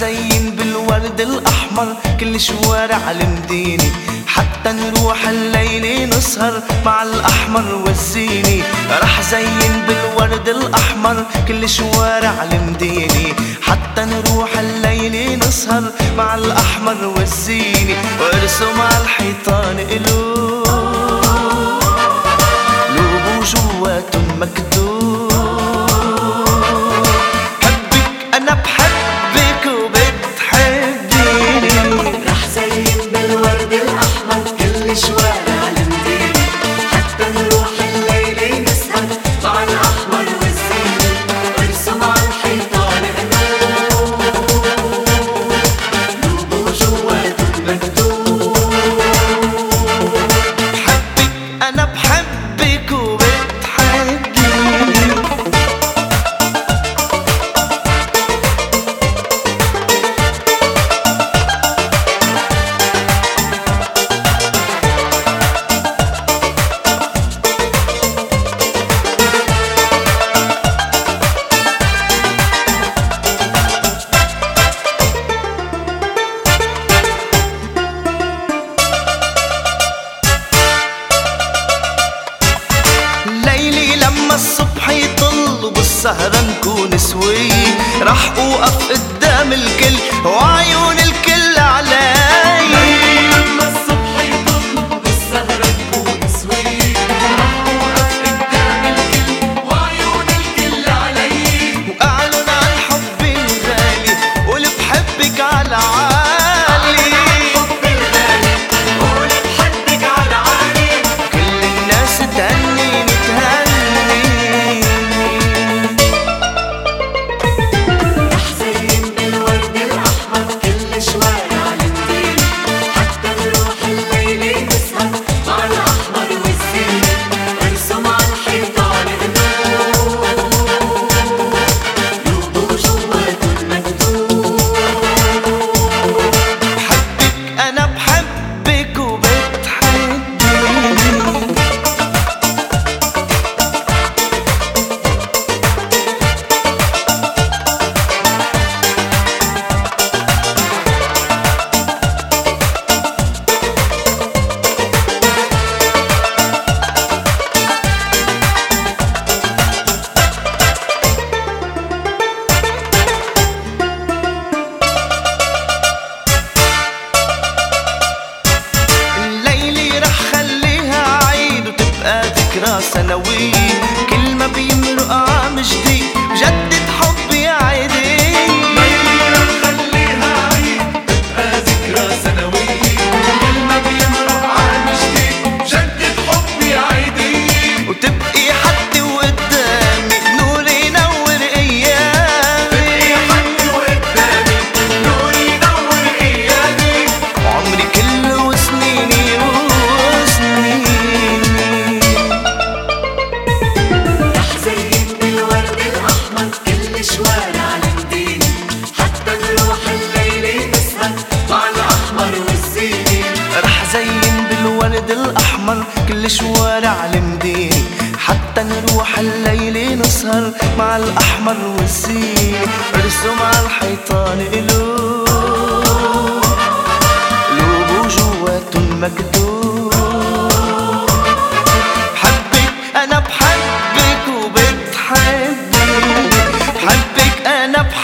زين بالورد الأحمر كل شوارع المدينة، حتى نروح الليلة نسهر مع الأحمر والزيني. رح زين بالورد الأحمر كل شوارع المدينة، حتى نروح الليلة نسهر مع الأحمر والزيني. وارسم على الحيطان قلوب وجواتن مكتوب، حبك أنا بحبك وبتحبيني. رح زين بالورد الأحمر كل شوارع المدينة، حتى نروح الليلة نسهر مع الأحمر والزيني. وارسم على الحيطان قلوب وجواتن مكتوب، حبك أنا بحبك وبتحبيني. ليلي لما الصبح يطل وبالسهرة نكون سوي، رح اوقف قدام الكل وعيون الكل علي. لما الصبح يطل وبالسهرة نكون سوي، رح أوقف قدام الكل وعيون الكل علي. واعلن عن حبي الغالي قول بحبك على عالي، حبي الغالي قول بحبك على عالي. كل الناس تهنيني تهنيني. رح زين بالورد الأحمر كل شوارع المدينة، حتى نروح الليلة نسهر مع الأحمر والزيني. وارسم على الحيطان قلوب وجواتن مكتوب، حبك أنا بحبك وبتحبيني. الليلة رح خليها عيد وتبقى ذكرى سنوية، كل ما بيمرق عام جديد بجدد حبي عيدي. ليلة خليها عيد تبقى ذكرى سنوية، كل ما بيمرق عام جديد جدد حبي عيدي. وتبقي حدي وقدامي نور ينور أيامي، حدي وقدامي نور ينور أيامي. وعمري كله وسنيني وسنيني. رح زين بالورد الأحمر كل شوارع المدينة، حتى نروح الليلة نسهر مع الأحمر والزيني. رح زين بالورد الأحمر كل شوارع المدينة، حتى نروح الليلة نسهر مع الأحمر والزيني. ارسم على الحيطان قلوب وجواتن مكتوب، حبك أنا بحبك وبتحبيني. حبك أنا بحبك